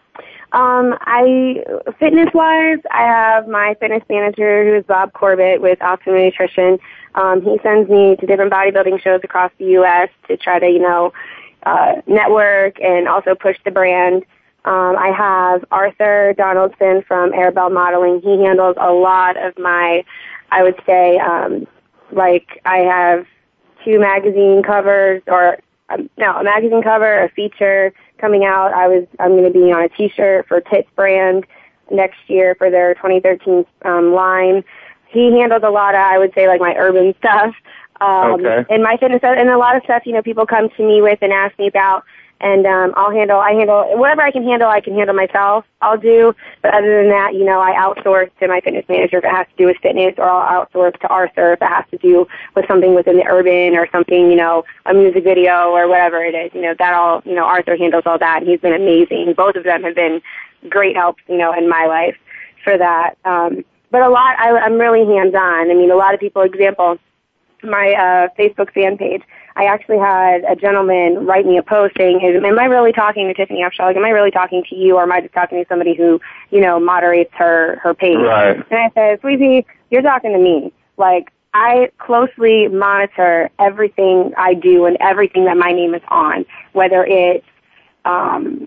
Um, I, fitness-wise, I have my fitness manager, who is Bob Corbett with Optimum Nutrition. Um, he sends me to different bodybuilding shows across the U S to try to, you know, uh, network and also push the brand. Um, I have Arthur Donaldson from Arabelle Modeling. He handles a lot of my, I would say, um, like I have two magazine covers, or um, no, a magazine cover, a feature coming out. I was, I'm going to be on a T-shirt for Tits brand next year for their twenty thirteen um, line. He handled a lot of, I would say, like my urban stuff. Um, okay. And my fitness, and a lot of stuff, you know, people come to me with and ask me about, and um, I'll handle, I handle, whatever I can handle, I can handle myself, I'll do. But other than that, you know, I outsource to my fitness manager if it has to do with fitness, or I'll outsource to Arthur if it has to do with something within the urban or something, you know, a music video or whatever it is. You know, that all, you know, Arthur handles all that, and he's been amazing. Both of them have been great helps, you know, in my life for that. Um, but a lot, I, I'm really hands-on. I mean, a lot of people, example, my uh, Facebook fan page, I actually had a gentleman write me a post saying, am I really talking to Tiffany Upshaw? Like, am I really talking to you, or am I just talking to somebody who, you know, moderates her, her page? Right. And I said, Sweetie, you're talking to me. Like, I closely monitor everything I do and everything that my name is on, whether it's um,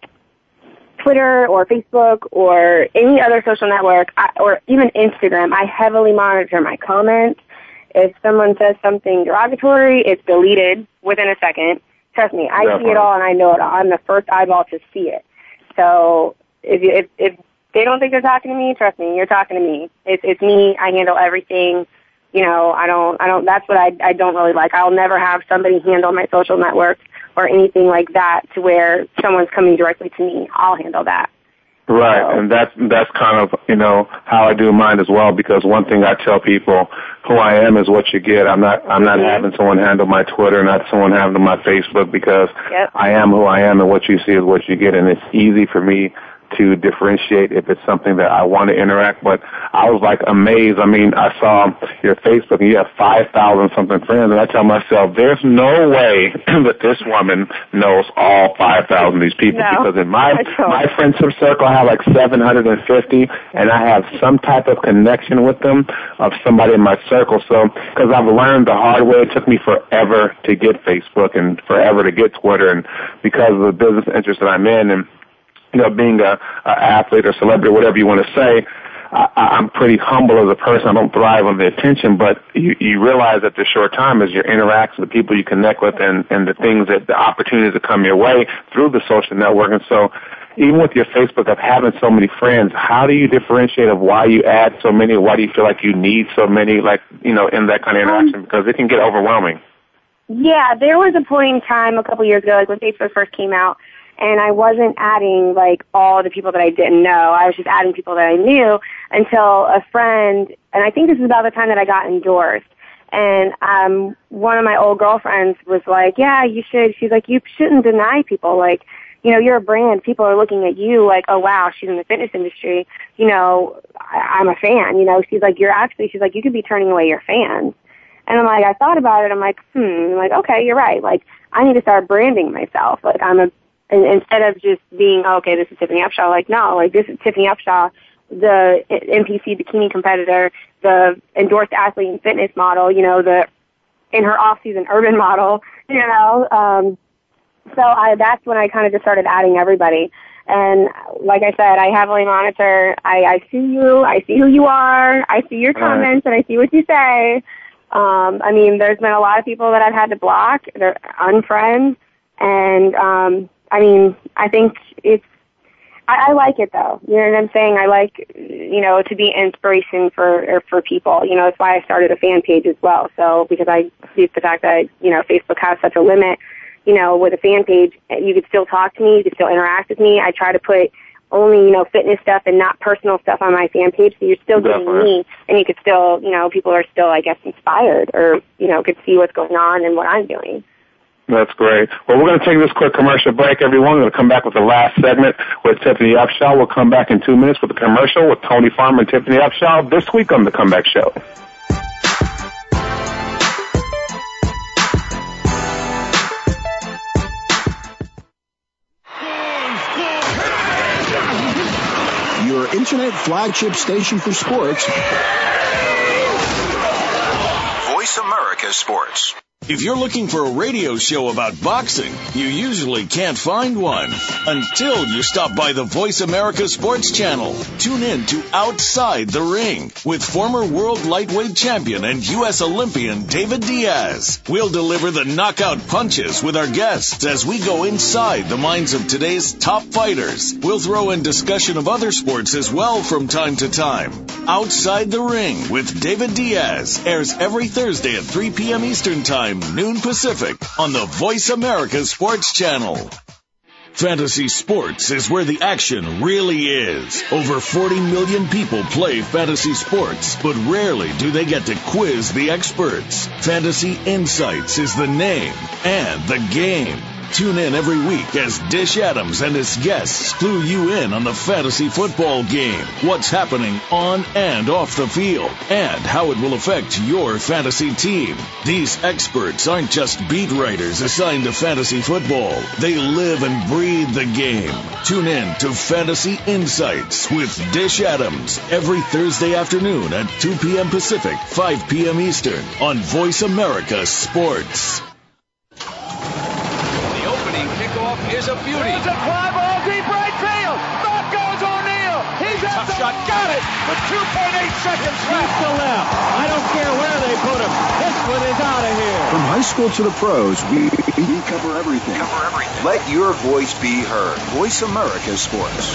Twitter or Facebook or any other social network, I, or even Instagram. I heavily monitor my comments. If someone says something derogatory, it's deleted within a second. Trust me, I Definitely. see it all and I know it all. I'm the first eyeball to see it. So if you, if, if they don't think they're talking to me, trust me, you're talking to me. It's it's me. I handle everything. You know, I don't I don't. That's what I I don't really like. I'll never have somebody handle my social networks or anything like that to where someone's coming directly to me. I'll handle that. Right, and that's that's kind of, you know, how I do mine as well, because one thing I tell people, who I am is what you get. I'm not I'm not Mm-hmm. having someone handle my Twitter, not someone handle my Facebook, because Yep. I am who I am, and what you see is what you get, and it's easy for me to differentiate if it's something that I want to interact. But I was like amazed. I mean, I saw your Facebook and you have five thousand something friends, and I tell myself, there's no way that this woman knows all five thousand of these people, No, because in my I don't. my friendship circle I have like seven hundred fifty, and I have some type of connection with them of somebody in my circle. So, because I've learned the hard way, it took me forever to get Facebook and forever to get Twitter, and because of the business interest that I'm in, and you know, being a, a athlete or celebrity, whatever you want to say, I, I'm pretty humble as a person. I don't thrive on the attention, but you, you realize that the short time is your interaction, the people you connect with, and, and the things that, the opportunities that come your way through the social network. And so even with your Facebook of having so many friends, how do you differentiate of why you add so many? Why do you feel like you need so many, like, you know, in that kind of interaction? Because it can get overwhelming. Yeah, there was a point in time a couple years ago, like when Facebook first came out, and I wasn't adding, like, all the people that I didn't know. I was just adding people that I knew until a friend, and I think this is about the time that I got endorsed. And um one of my old girlfriends was like, yeah, you should. She's like, you shouldn't deny people. Like, you know, you're a brand. People are looking at you like, oh, wow, she's in the fitness industry. You know, I, I'm a fan. You know, she's like, you're actually, she's like, you could be turning away your fans. And I'm like, I thought about it. I'm like, hmm. I'm like, okay, you're right. Like, I need to start branding myself. Like, I'm a, and instead of just being, oh, okay, this is Tiffany Upshaw. Like, no, like, this is Tiffany Upshaw, the N P C bikini competitor, the endorsed athlete and fitness model, you know, the, in her off-season urban model, you know. Um, so I, that's when I kind of just started adding everybody. And like I said, I heavily monitor. I, I see you. I see who you are. I see your comments, and I see what you say. Um, I mean, there's been a lot of people that I've had to block, they're unfriend, and um, I mean, I think it's, I, I like it though. You know what I'm saying? I like, you know, to be inspiration for for people. You know, that's why I started a fan page as well. So because I see the fact that, you know, Facebook has such a limit, you know, with a fan page, you could still talk to me, you could still interact with me. I try to put only, you know, fitness stuff and not personal stuff on my fan page, so you're still getting Definitely. me, and you could still, you know, people are still, I guess, inspired, or, you know, could see what's going on and what I'm doing. That's great. Well, we're going to take this quick commercial break, everyone. We're going to come back with the last segment with Tiffany Upshaw. We'll come back in two minutes with a commercial with Tony Farmer and Tiffany Upshaw this week on The Comeback Show. Your internet flagship station for sports. Voice America Sports. If you're looking for a radio show about boxing, you usually can't find one until you stop by the Voice America Sports Channel. Tune in to Outside the Ring with former world lightweight champion and U S Olympian David Diaz. We'll deliver the knockout punches with our guests as we go inside the minds of today's top fighters. We'll throw in discussion of other sports as well from time to time. Outside the Ring with David Diaz airs every Thursday at three p.m. Eastern Time, noon Pacific, on the Voice America Sports Channel. Fantasy sports is where the action really is. Over forty million people play fantasy sports, but rarely do they get to quiz the experts. Fantasy Insights is the name and the game. Tune in every week as Dish Adams and his guests clue you in on the fantasy football game, what's happening on and off the field, and how it will affect your fantasy team. These experts aren't just beat writers assigned to fantasy football. They live and breathe the game. Tune in to Fantasy Insights with Dish Adams every Thursday afternoon at two p.m. Pacific, five p.m. Eastern on Voice America Sports. Is a beauty. There's a fly ball deep right field. Back goes O'Neill. He's at the shot. Got it with two point eight seconds left. To left. I don't care where they put him. This one is out of here. From high school to the pros, we, we cover everything. Cover everything. Let your voice be heard. Voice America Sports.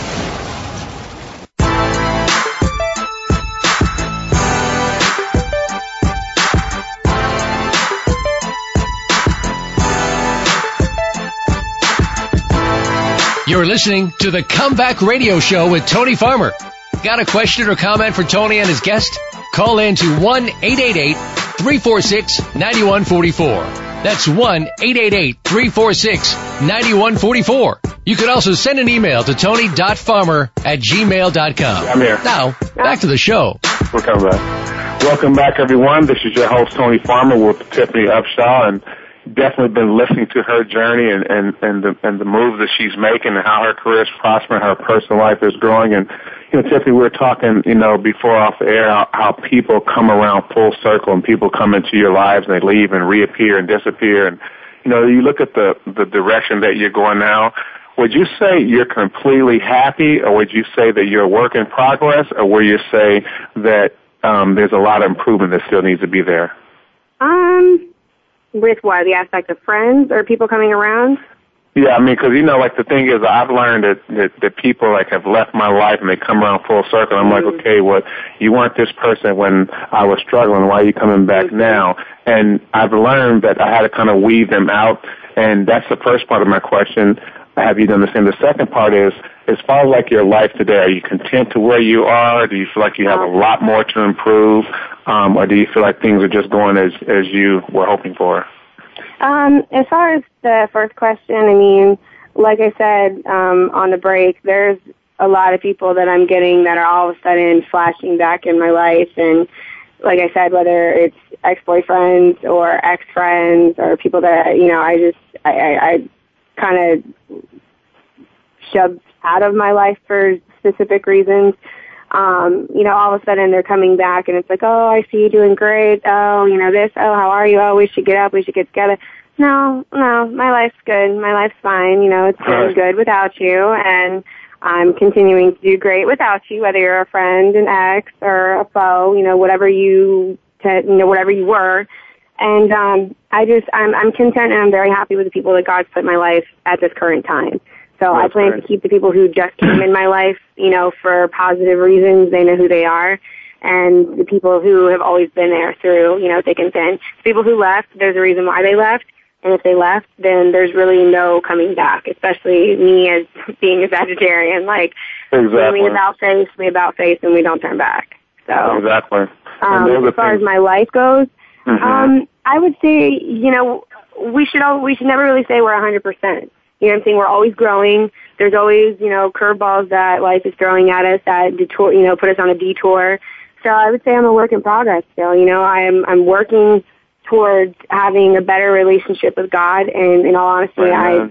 You're listening to the Comeback Radio Show with Tony Farmer. Got a question or comment for Tony and his guest? Call in to one eight eight eight, three four six, nine one four four. That's one eight eight eight, three four six, nine one four four. You can also send an email to tony dot farmer at gmail dot com. I'm here. Now, back to the show. We're coming back. Welcome back, everyone. This is your host, Tony Farmer, with Tiffany Upshaw, and definitely been listening to her journey and, and, and, the, and the moves that she's making and how her career is prospering, her personal life is growing. And, you know, Tiffany, we were talking, you know, before off the air, how, how people come around full circle and people come into your lives and they leave and reappear and disappear. And, you know, you look at the, the direction that you're going now. would you say you're completely happy, or would you say that you're a work in progress, or would you say that um, there's a lot of improvement that still needs to be there? Um, with what? The aspect of friends or people coming around? Yeah, I mean, because, you know, like, the thing is, I've learned that, that, that people, like, have left my life and they come around full circle. I'm mm-hmm. like, okay, well, you weren't this person when I was struggling. Why are you coming back mm-hmm. now? And I've learned that I had to kind of weed them out, and that's the first part of my question. Have you done the same? The second part is, as far as, like, your life today, are you content to where you are? Do you feel like you have a lot more to improve? Um, or do you feel like things are just going as, as you were hoping for? Um, as far as the first question, I mean, like I said um, on the break, there's a lot of people that I'm getting that are all of a sudden flashing back in my life. And like I said, whether it's ex-boyfriends or ex-friends or people that, you know, I just, I, I, I kind of shoved out of my life for specific reasons. Um, you know, all of a sudden they're coming back and it's like, oh, I see you doing great. Oh, you know, this. Oh, how are you? Oh, we should get up. We should get together. No, no, my life's good. My life's fine. You know, it's been good without you. And I'm continuing to do great without you, whether you're a friend, an ex, or a foe, you know, whatever you, you know, whatever you were. And, um, I just, I'm, I'm content and I'm very happy with the people that God's put in my life at this current time. So That's I plan great. to keep the people who just came in my life, you know, for positive reasons. They know who they are. And the people who have always been there through, you know, thick and thin. People who left, there's a reason why they left. And if they left, then there's really no coming back, especially me as being a Sagittarian. Like, exactly. when we about face, we about face, and we don't turn back. So Exactly. Um, as far things. as my life goes, mm-hmm. um, I would say, you know, we should all, we should never really say we're one hundred percent. You know what I'm saying? We're always growing. There's always, you know, curveballs that life is throwing at us that detour, you know, put us on a detour. So I would say I'm a work in progress still. You know, I'm I'm working towards having a better relationship with God, and in all honesty, I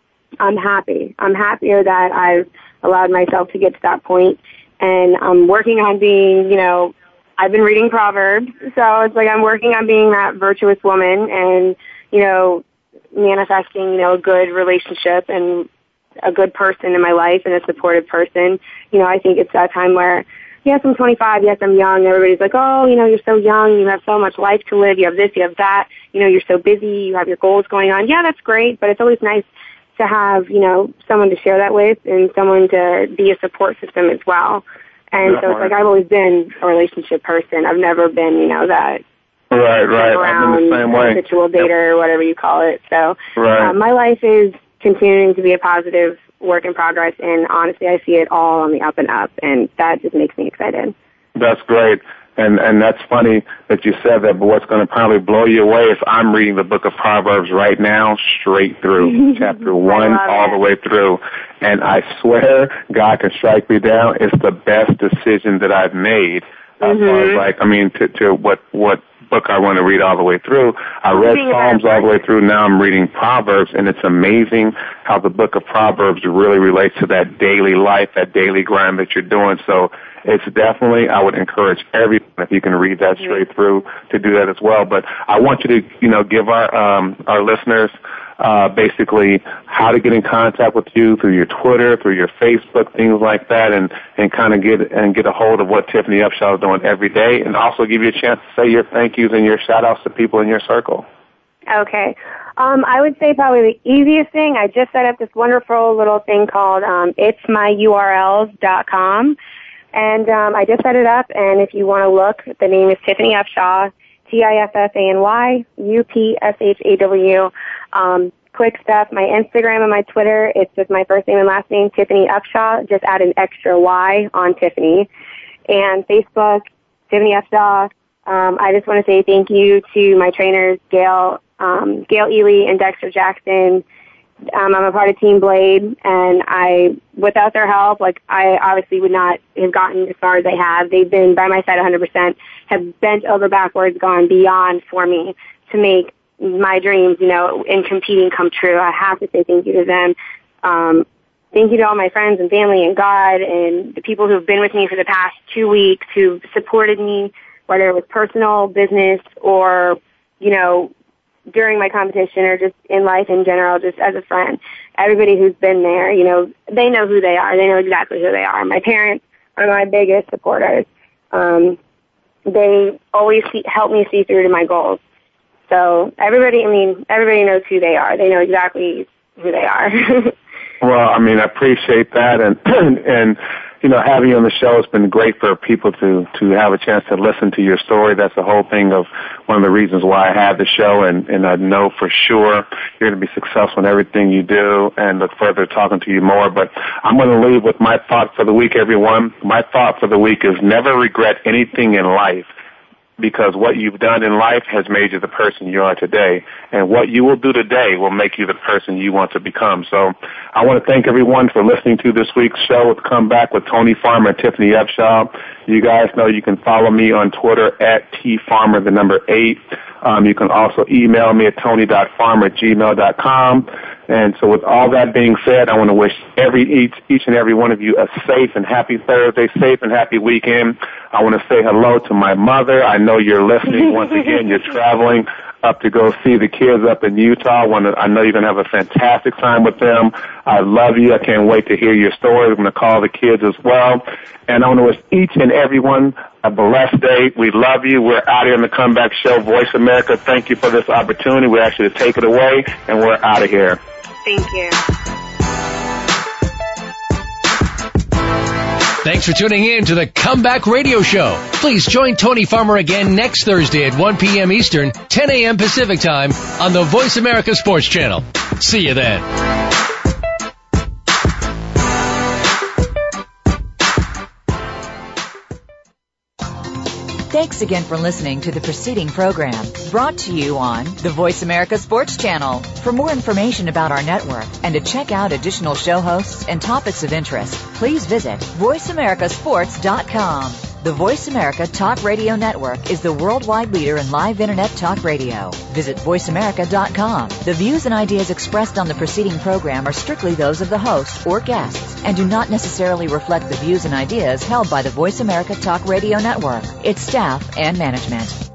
I'm happy. I'm happier that I've allowed myself to get to that point, and I'm working on being, you know, I've been reading Proverbs, so it's like I'm working on being that virtuous woman, and you know, manifesting, you know, a good relationship and a good person in my life and a supportive person. You know, I think it's that time where, yes, I'm twenty-five, yes, I'm young. Everybody's like, oh, you know, you're so young, you have so much life to live, you have this, you have that, you know, you're so busy, you have your goals going on. Yeah, that's great, but it's always nice to have, you know, someone to share that with and someone to be a support system as well. And yeah, so it's like I've always been a relationship person. I've never been, you know, that Right, right. around, I'm in the same way. habitual dater, yep. or whatever you call it. So right. uh, my life is continuing to be a positive work in progress, and honestly, I see it all on the up and up, and that just makes me excited. That's great. And and that's funny that you said that, but what's going to probably blow you away is I'm reading the book of Proverbs right now, straight through, chapter one all it. the way through. And I swear, God can strike me down. It's the best decision that I've made. Mm-hmm. As far as like, I mean, to, to what, what book I want to read all the way through. I read Psalms all the way through. Now I'm reading Proverbs, and it's amazing how the book of Proverbs really relates to that daily life, that daily grind that you're doing. So it's definitely, I would encourage everyone, if you can read that straight through, to do that as well. But I want you to, you know, give our, um, our listeners, uh, basically how to get in contact with you through your Twitter, through your Facebook, things like that, and, and kind of get, and get a hold of what Tiffany Upshaw is doing every day, and also give you a chance to say your thank yous and your shout outs to people in your circle. Okay. Um, I would say probably the easiest thing, I just set up this wonderful little thing called, um, it's my U R Ls dot com. And um, I just set it up, and if you want to look, the name is Tiffany Upshaw, T I F F A N Y U P S H A W. Um, quick stuff, my Instagram and my Twitter, it's just my first name and last name, Tiffany Upshaw. Just add an extra Y on Tiffany. And Facebook, Tiffany Upshaw. Um, I just want to say thank you to my trainers, Gail, um, Gail Ely and Dexter Jackson. Um, I'm a part of Team Blade, and I, without their help, like, I obviously would not have gotten as far as they have. They've been by my side one hundred percent, have bent over backwards, gone beyond for me to make my dreams, you know, in competing come true. I have to say thank you to them. Um, thank you to all my friends and family and God and the people who have been with me for the past two weeks who've supported me, whether it was personal, business, or, you know, during my competition or just in life in general, just as a friend. Everybody who's been there, you know, they know who they are. They know exactly who they are. My parents are my biggest supporters. Um, they always see, help me see through to my goals. So everybody, I mean, everybody knows who they are. They know exactly who they are. Well, I mean, I appreciate that, and and you know, having you on the show has been great for people to to have a chance to listen to your story. That's the whole thing of one of the reasons why I have the show, and and I know for sure you're going to be successful in everything you do, and look forward to talking to you more. But I'm going to leave with my thought for the week, everyone. My thought for the week is never regret anything in life, because what you've done in life has made you the person you are today, and what you will do today will make you the person you want to become. So I want to thank everyone for listening to this week's show with Come Back with Tony Farmer and Tiffany Upshaw. You guys know you can follow me on Twitter at tfarmer, the number eight. Um, you can also email me at tony.farmer at gmail dot com. And so with all that being said, I want to wish every each, each and every one of you a safe and happy Thursday, safe and happy weekend. I want to say hello to my mother. I know you're listening. Once again, you're traveling up to go see the kids up in Utah. I, want to, I know you're going to have a fantastic time with them. I love you. I can't wait to hear your story. I'm going to call the kids as well. And I want to wish each and every one a blessed day. We love you. We're out here on the Comeback Show, Voice America. Thank you for this opportunity. We're actually to take it away, and we're out of here. Thank you. Thanks for tuning in to the Comeback Radio Show. Please join Tony Farmer again next Thursday at one p.m. Eastern, ten a.m. Pacific Time on the Voice America Sports Channel. See you then. Thanks again for listening to the preceding program, brought to you on the Voice America Sports Channel. For more information about our network and to check out additional show hosts and topics of interest, please visit voice america sports dot com. The Voice America Talk Radio Network is the worldwide leader in live Internet talk radio. Visit voice america dot com. The views and ideas expressed on the preceding program are strictly those of the host or guests and do not necessarily reflect the views and ideas held by the Voice America Talk Radio Network, its staff, and management.